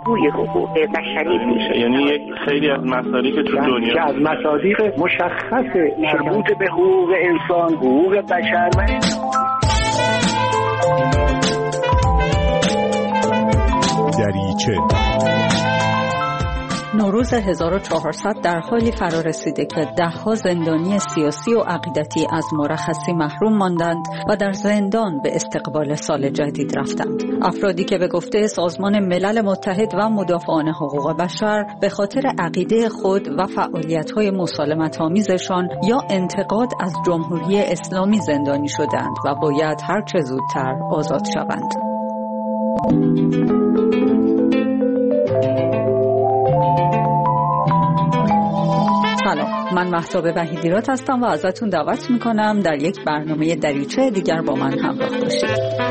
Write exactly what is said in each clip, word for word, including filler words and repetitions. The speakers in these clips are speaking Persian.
بهبود حقوق بشری میشه. یعنی یک خیلی از مصادیق تو دنیا که از مصادیق مشخص مربوط به حقوق انسان، حقوق بشر و دریچه. نوروز هزار و چهارصد در حالی فرا رسیده که ده‌ها زندانی سیاسی و عقیدتی از مرخصی محروم ماندند و در زندان به استقبال سال جدید رفتند. افرادی که به گفته سازمان ملل متحد و مدافعان حقوق بشر به خاطر عقیده خود و فعالیت‌های مسالمت‌آمیزشان یا انتقاد از جمهوری اسلامی زندانی شدند و باید هر چه زودتر آزاد شوند. سلام، من مهتاب وحیدیرات هستم و ازتون دعوت میکنم در یک برنامه دریچه دیگر با من همراه باشید.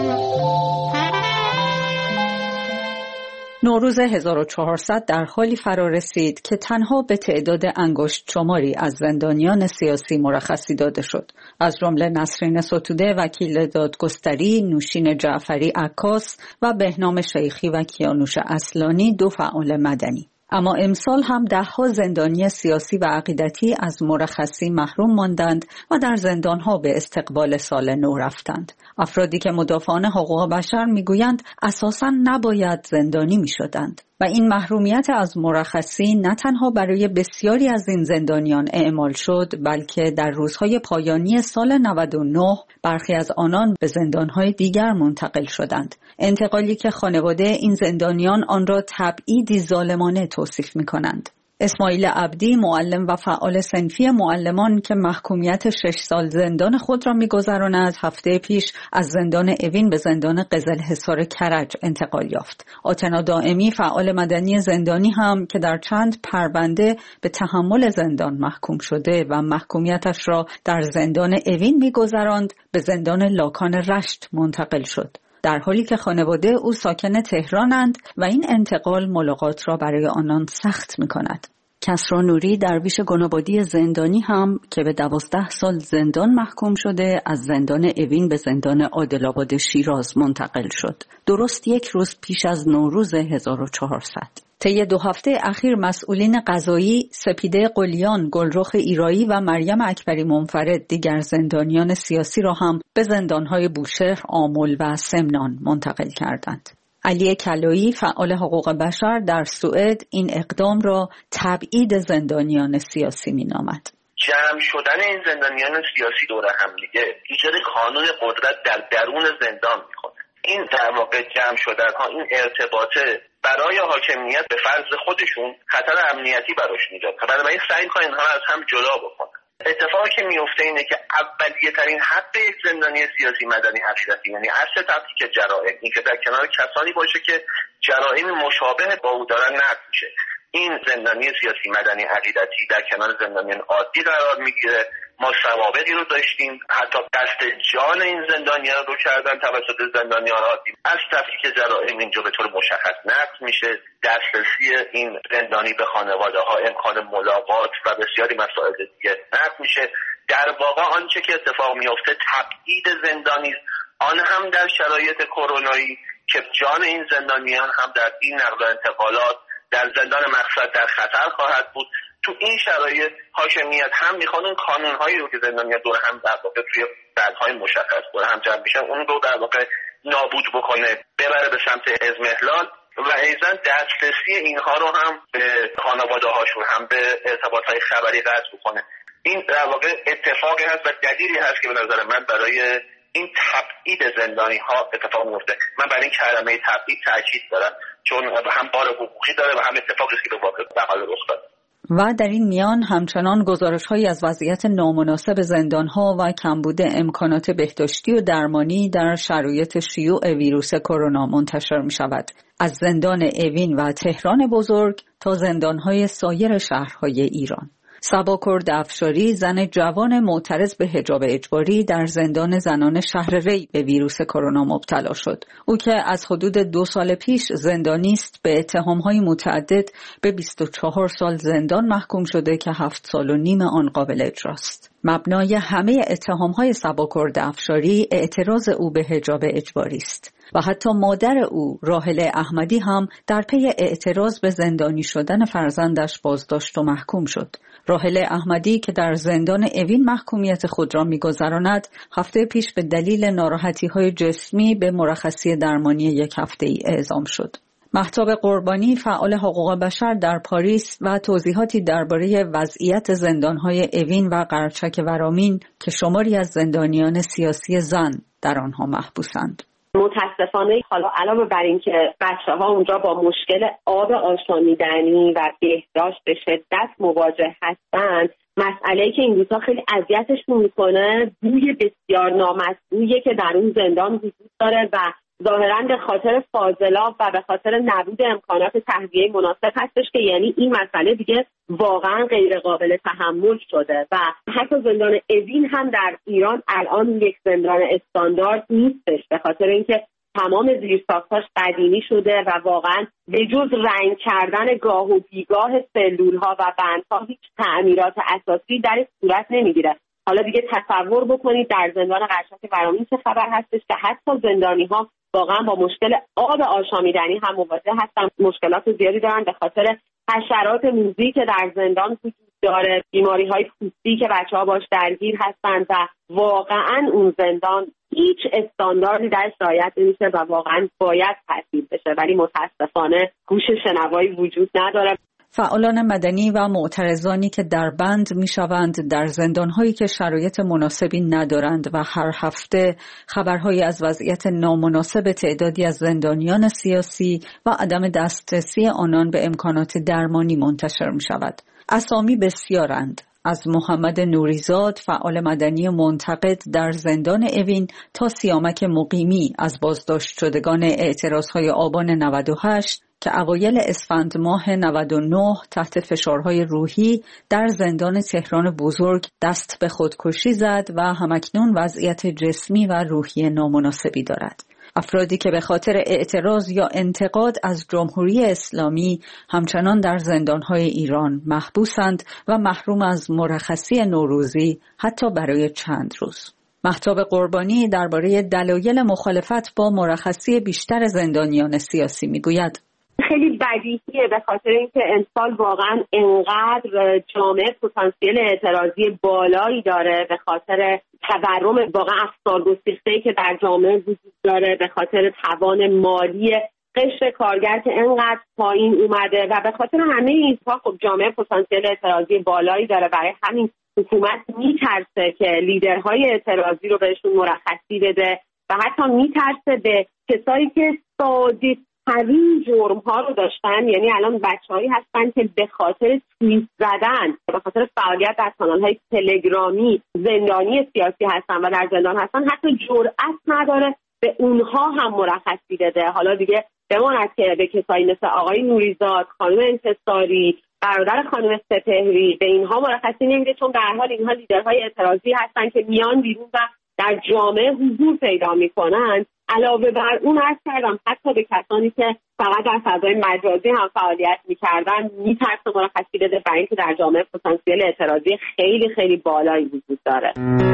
نوروز هزار و چهارصد در حالی فرا رسید که تنها به تعداد انگشت شماری از زندانیان سیاسی مرخصی داده شد. از جمله نسرین ستوده وکیل دادگستری، نوشین جعفری عکاس و بهنام شیخی و کیانوش اصلانی دو فعال مدنی. اما امسال هم ده‌ها زندانی سیاسی و عقیدتی از مرخصی محروم ماندند و در زندان‌ها به استقبال سال نو رفتند. افرادی که مدافعان حقوق بشر می‌گویند اساساً نباید زندانی می‌شدند و این محرومیت از مرخصی نه تنها برای بسیاری از این زندانیان اعمال شد، بلکه در روزهای پایانی سال نود و نه برخی از آنان به زندان‌های دیگر منتقل شدند. انتقالی که خانواده این زندانیان آن را تبعیدی ظالمانه توصیف می‌کنند. اسماعیل عبدی، معلم و فعال صنفی معلمان که محکومیت شش سال زندان خود را می‌گذراند، هفته پیش از زندان اوین به زندان قزلحصار کرج انتقال یافت. آتنا دائمی، فعال مدنی زندانی هم که در چند پرونده به تحمل زندان محکوم شده و محکومیتش را در زندان اوین می‌گذراند، به زندان لاکان رشت منتقل شد. در حالی که خانواده او ساکن تهرانند و این انتقال ملاقات را برای آنان سخت می کند. کسرا نوری، درویش گنابادی زندانی هم که به دوازده سال زندان محکوم شده، از زندان اوین به زندان عادل‌آباد شیراز منتقل شد. درست یک روز پیش از نوروز هزار و چهارصد. طی دو هفته اخیر مسئولین قضایی، سپیده قلیان، گلرخ ایرایی و مریم اکبری منفرد دیگر زندانیان سیاسی را هم به زندانهای بوشهر، آمل و سمنان منتقل کردند. علی کلایی، فعال حقوق بشر در سوئد، این اقدام را تبعید زندانیان سیاسی می‌نامد. جمع شدن این زندانیان سیاسی دور هم دیگه ایجاد کانون قدرت در درون زندان می‌کنه. این در واقع جمع شدن ها، این ارتباطه برای حاکمیت به فرض خودشون خطر امنیتی براش ایجاد کنه. بنابراین سعی کنن اینها از هم جدا بکنن. اتفاقی که میفته اینه که اولیه ترین حق یک زندانی سیاسی مدنی عقیدتی، یعنی اصل تفکیک جرائم، این که در کنار کسانی باشه که جرائم مشابه با او دارن نقض میشه. این زندانی سیاسی مدنی عقیدتی در کنار زندانیان عادی قرار میگیره. ما سوابقی رو داشتیم، حتی قصد جان این زندانیان رو کردن توسط زندانیان عادی. از تفکیک جرائم اینجا به طور مشخص نقض میشه. دسترسی این زندانی به خانواده ها، امکان ملاقات و بسیاری مسائل دیگه نقض میشه. در واقع آنچه که اتفاق میفته تبعید زندانی، آن هم در شرایط کرونایی که جان این زندانیان هم در این نقل و انتقالات در زندان مقصد در خطر خواهد بود. تو این شرایط حاکمیت هم میخواد اون قانون‌هایی رو که زندانیان دور هم در واقع توی بندهای مشخص دور هم جمع میشن، اون رو در واقع نابود بکنه، ببره به سمت اضمحلال و ایضاً دسترسی اینها رو هم به خانواده هاشون هم به ارتباطهای خبری قطع بکنه. این در واقع اتفاقی هست و دلیلی هست که به نظر من برای این تبعید زندانی ها اتفاق میفته. من برای این کلمه تبعید تاکید دارم، چون هم بار حقوقی داره و هم اتفاقی است که به واقع به حال رخ داده. و در این میان همچنان گزارش‌هایی از وضعیت نامناسب زندان‌ها و کمبود امکانات بهداشتی و درمانی در شرایط شیوع ویروس کرونا منتشر می‌شود. از زندان اوین و تهران بزرگ تا زندان‌های سایر شهرهای ایران. صباکرد افشاری، زن جوان معترض به حجاب اجباری، در زندان زنان شهر ری به ویروس کرونا مبتلا شد. او که از حدود دو سال پیش زندانی است، به اتهام‌های متعدد به بیست و چهار سال زندان محکوم شده که هفت سال و نیم آن قابل اجراست. مبنای همه اتهام‌های صباکرد افشاری اعتراض او به حجاب اجباری است. و حتی مادر او راحله احمدی هم در پی اعتراض به زندانی شدن فرزندش بازداشت و محکوم شد. راحله احمدی که در زندان اوین محکومیت خود را می‌گذراند، هفته پیش به دلیل ناراحتی‌های جسمی به مرخصی درمانی یک هفته‌ای اعزام شد. مهتاب قربانی، فعال حقوق بشر در پاریس و توضیحاتی درباره وضعیت زندان‌های اوین و قرچک ورامین که شماری از زندانیان سیاسی زن در آنها محبوسند. متاسفانه حالا علاوه بر این که بچه‌ها اونجا با مشکل آب آشامیدنی و بهداشت به شدت مواجه هستند، مسئله‌ای که این روزها خیلی اذیتشون میکنه بوی بسیار نامطبوعیه که در اون زندان وجود داره و ظاهراً به خاطر فاضلاب و به خاطر نبود امکانات تهویه مناسب هستش که یعنی این مسئله دیگه واقعاً غیر قابل تحمل شده و حتی زندان اوین هم در ایران الان یک زندان استاندارد نیستش به خاطر اینکه تمام زیرساختاش قدیمی شده و واقعاً به جز رنگ کردن گاه و بیگاه سلول‌ها و بندها هیچ تعمیرات اساسی در صورت نمیگیره. حالا دیگه تصور بکنید در زندان قرچک ورامین چه خبر هستش که حتی زندانی‌ها واقعا با مشکل آب آشامیدنی هم مواجه هستن، مشکلات زیادی دارن به خاطر حشرات موذی که در زندان وجود داره، بیماری‌های پوستی که بچه‌ها باش درگیر هستن و واقعا اون زندان هیچ استانداردی درش رعایت نمیشه و واقعا باید تعطیل بشه، ولی متاسفانه گوش شنوایی وجود نداره. فعالان مدنی و معترضانی که در بند میشوند در زندان‌هایی که شرایط مناسبی ندارند و هر هفته خبرهایی از وضعیت نامناسب تعدادی از زندانیان سیاسی و عدم دسترسی آنان به امکانات درمانی منتشر می‌شود. اسامی بسیارند، از محمد نوریزاد فعال مدنی منتقد در زندان اوین تا سیامک مقیمی از بازداشت شدگان اعتراضهای آبان نود و هشت که اوایل اسفند ماه نود و نه تحت فشارهای روحی در زندان تهران بزرگ دست به خودکشی زد و همکنون وضعیت جسمی و روحی نامناسبی دارد. افرادی که به خاطر اعتراض یا انتقاد از جمهوری اسلامی همچنان در زندانهای ایران محبوسند و محروم از مرخصی نوروزی حتی برای چند روز. مهتاب قربانی درباره دلایل مخالفت با مرخصی بیشتر زندانیان سیاسی میگوید: خیلی بدیهیه به خاطر اینکه امسال واقعا انقدر جامعه پتانسیل اعتراضی بالایی داره، به خاطر تورم واقعا افسارگسیخته‌ای که در جامعه وجود داره، به خاطر توان مالی قشر کارگر که انقدر پایین اومده و به خاطر همه اینها خب جامعه پتانسیل اعتراضی بالایی داره. برای همین حکومت میترسه که لیدرهای اعتراضی رو بهشون مرخصی بده و حتی میترسه به کسایی که ساده ترین جرم ها رو داشتن، یعنی الان بچه‌هایی هستن که به خاطر توییت زدن، به خاطر فعالیت در کانال‌های تلگرامی زندانی سیاسی هستن و در زندان هستن، حتی جرأت نداره به اونها هم مرخصی بده. حالا دیگه بماند که به کسایی مثل آقای نوریزاد، خانم انتصاری، برادر خانم سپهری به اینها مرخصی نمیده، چون به هر حال اینها لیدرهای اعتراضی هستن که میان بیرون و در جامعه حضور پیدا میکنن. علاوه بر اون عرض کردم حتی به کسانی که فقط در فضای مجازی هم فعالیت میکردن میترسه مرخصی بده، برای اینکه در جامعه پتانسیل اعتراضی خیلی خیلی بالایی وجود داره.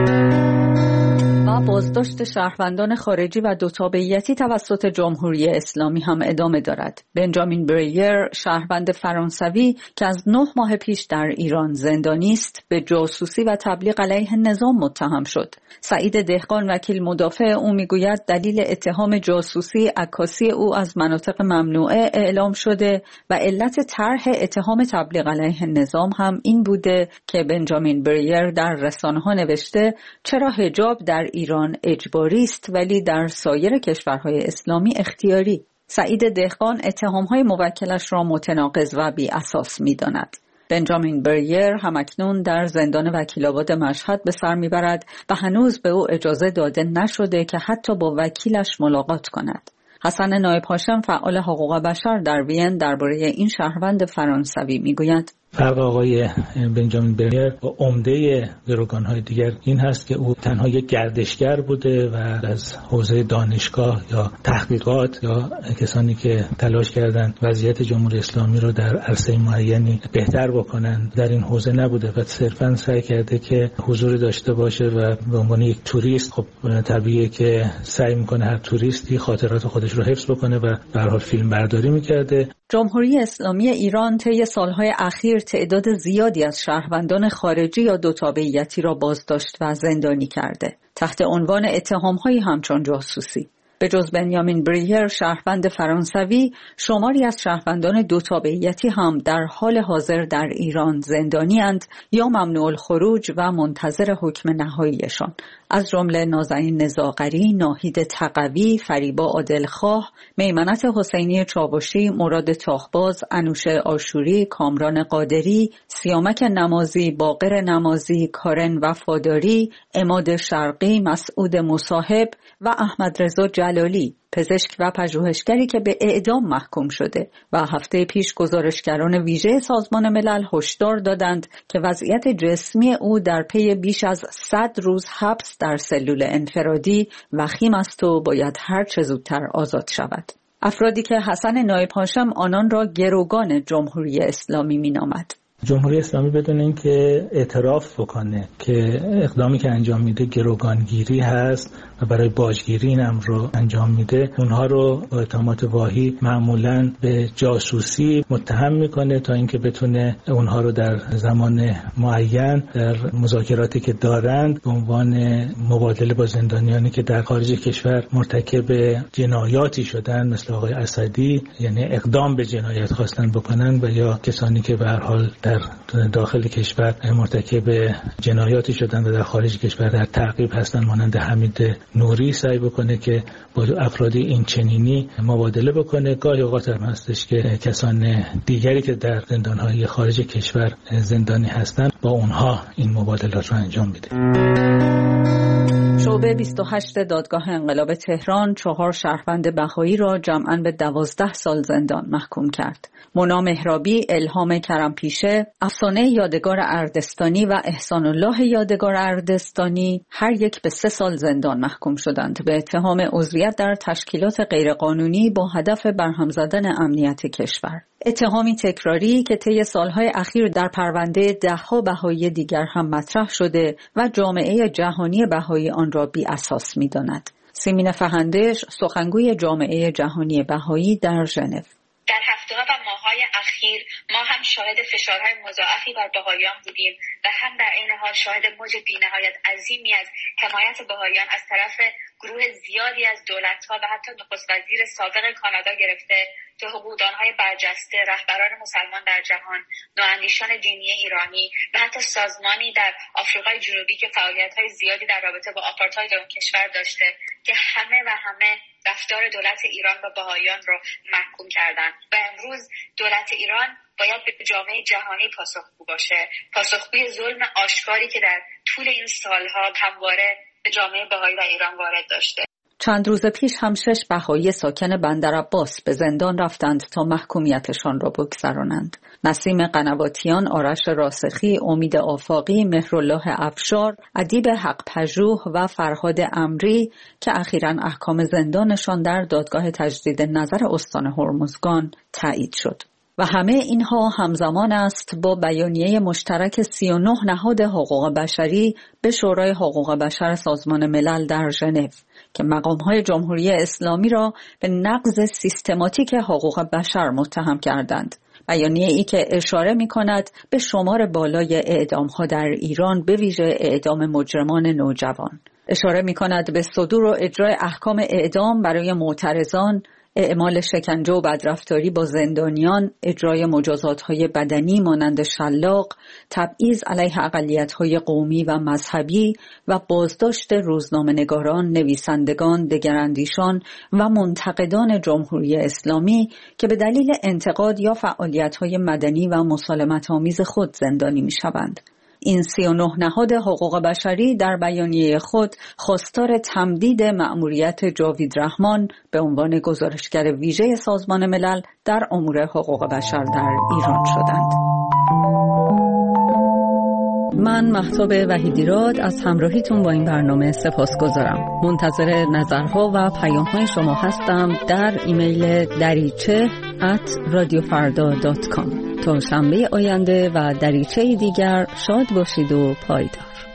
و بازداشت شهروندان خارجی و دو تابعیتی توسط جمهوری اسلامی هم ادامه دارد. بنجامین بریر، شهروند فرانسوی که از نه ماه پیش در ایران زندانی است، به جاسوسی و تبلیغ علیه نظام متهم شد. سعید دهقان، وکیل مدافع او، میگوید دلیل اتهام جاسوسی عکاسی او از مناطق ممنوعه اعلام شده و علت طرح اتهام تبلیغ علیه نظام هم این بوده که بنجامین بریر در رسانه‌ها نوشته چرا حجاب در ایران اجباری است ولی در سایر کشورهای اسلامی اختیاری. سعید دهقان اتهام‌های موکلش را متناقض و بی اساس می‌داند. بنجامین بریر همکنون در زندان وکیل‌آباد مشهد به سر می‌برد و هنوز به او اجازه داده نشده که حتی با وکیلش ملاقات کند. حسن نایب هاشم، فعال حقوق بشر در وین، درباره این شهروند فرانسوی می‌گوید: فرق آقای بنجامین برنیر با عمده گروگان‌های دیگر این هست که او تنها یک گردشگر بوده و از حوزه دانشگاه یا تحقیقات یا کسانی که تلاش کردند وضعیت جمهوری اسلامی رو در عرصه معینی بهتر بکنن در این حوزه نبوده و صرفاً سعی کرده که حضور داشته باشه و به عنوان یک توریست، خب طبیعیه که سعی میکنه هر توریستی خاطرات خودش رو حفظ بکنه و به هر حال فیلم برداری میکرده. جمهوری اسلامی ایران طی سالهای اخیر تعداد زیادی از شهروندان خارجی یا دو تابعیتی را بازداشت و زندانی کرده تحت عنوان اتهام‌هایی همچون جاسوسی. به جز بنیامین بریر شهروند فرانسوی، شماری از شهروندان دو تابعیتی هم در حال حاضر در ایران زندانی اند یا ممنوع الخروج و منتظر حکم نهاییشان، از جمله نازنین نزاغری، ناهید تقوی، فریبا عادلخواه، میمنت حسینی چاوشی، مراد تاخباز، انوشه آشوری، کامران قادری، سیامک نمازی، باقر نمازی، کارن وفاداری، عماد شرقی، مسعود مصاحب و احمد رضا جلالی، پزشک و پژوهشگری که به اعدام محکوم شده و هفته پیش گزارشگران ویژه سازمان ملل هشدار دادند که وضعیت جسمی او در پی بیش از صد روز حبس در سلول انفرادی وخیم است و باید هر چه زودتر آزاد شود. افرادی که حسن نایب هاشم آنان را گروگان جمهوری اسلامی مینامد. جمهوری اسلامی بدون اینکه اعتراف بکنه که اقدامی که انجام میده گروگانگیری هست و برای باجگیری این امر رو انجام میده، اونها رو با اتهامات واهی معمولاً به جاسوسی متهم میکنه تا اینکه بتونه اونها رو در زمان معین در مذاکراتی که دارند به عنوان مبادله با زندانیانی که در خارج کشور مرتکب جنایاتی شدن مثل آقای اسدی، یعنی اقدام به جنایت خواستن بکنن، و یا کسانی که به هر حال در داخل کشور مرتکب جنایاتی شدن و در خارج کشور در تعقیب هستن، مانند حمید نوری، سعی بکنه که با افرادی این چنینی مبادله بکنه. گاهی اوقات هم هستش که کسان دیگری که در زندانهای خارج کشور زندانی هستن با اونها این مبادلات رو انجام میده. شعبه بیست و هشت دادگاه انقلاب تهران چهار شهروند بهایی را جمعاً به دوازده سال زندان محکوم کرد. مونا مهرابی، الهام کرمپیشه، افسانه یادگار اردستانی و احسان الله یادگار اردستانی هر یک به سه سال زندان محکوم شدند به اتهام عضویت در تشکیلات غیرقانونی با هدف برهم زدن امنیت کشور. اتهامی تکراری که طی سالهای اخیر در پرونده ده‌ها بهایی دیگر هم مطرح شده و جامعه جهانی بهایی آن را بی اساس می‌داند. سیمین فهندش، سخنگوی جامعه جهانی بهایی در ژنو: در هفته‌ها و ماه‌های اخیر ما هم شاهد فشارهای مضاعفی بر بهائیان بودیم و هم در عین حال شاهد موج بی‌نهایت عظیمی از حمایت بهائیان از طرف گروه زیادی از دولت‌ها و حتی نخست وزیر سابق کانادا گرفته تا حقوقدان‌های برجسته، رهبران مسلمان در جهان، نواندیشان دینی ایرانی و حتی سازمانی در آفریقای جنوبی که فعالیت‌های زیادی در رابطه با آپارتاید اون کشور داشته که همه و همه رفتار دولت ایران و بهائیان رو محکوم کردن و امروز دولت ایران باید به جامعه جهانی پاسخگو باشه، پاسخگوی ظلم آشکاری که در طول این سالها همواره به جامعه بهایی و ایران وارد داشته. چند روز پیش هم شش بهایی ساکن بندرعباس به زندان رفتند تا محکومیتشان را بگذرانند. نسیم قنواتیان، آرش راسخی، امید آفاقی، مهرالله افشار، ادیب حق پژوه و فرهاد امری که اخیراً احکام زندانشان در دادگاه تجدید نظر استان هرمزگان تایید شد. و همه اینها همزمان است با بیانیه مشترک سی و نه نهاد حقوق بشری به شورای حقوق بشر سازمان ملل در ژنو که مقام‌های جمهوری اسلامی را به نقض سیستماتیک حقوق بشر متهم کردند. بیانیه ای که اشاره می‌کند به شمار بالای اعدام‌ها در ایران، به ویژه اعدام مجرمان نوجوان. اشاره می‌کند به صدور و اجرای احکام اعدام برای معترضان، اعمال شکنجه و بدرفتاری با زندانیان، اجرای مجازات‌های بدنی مانند شلاق، تبعیض علیه اقلیت‌های قومی و مذهبی و بازداشت روزنامه‌نگاران، نویسندگان، دگراندیشان و منتقدان جمهوری اسلامی که به دلیل انتقاد یا فعالیت‌های مدنی و مسالمت‌آمیز خود زندانی می‌شوند. این سی و نه نهاد حقوق بشری در بیانیه خود خواستار تمدید مأموریت جاوید رحمان به عنوان گزارشگر ویژه سازمان ملل در امور حقوق بشر در ایران شدند. من مهتاب وحیدیراد از همراهیتون با این برنامه سپاسگزارم. منتظر نظرها و پیام‌های شما هستم در ایمیل دریچه ات رادیو فردا دات کام. تا شنبه آینده و دریچه دیگر شاد باشید و پایدار.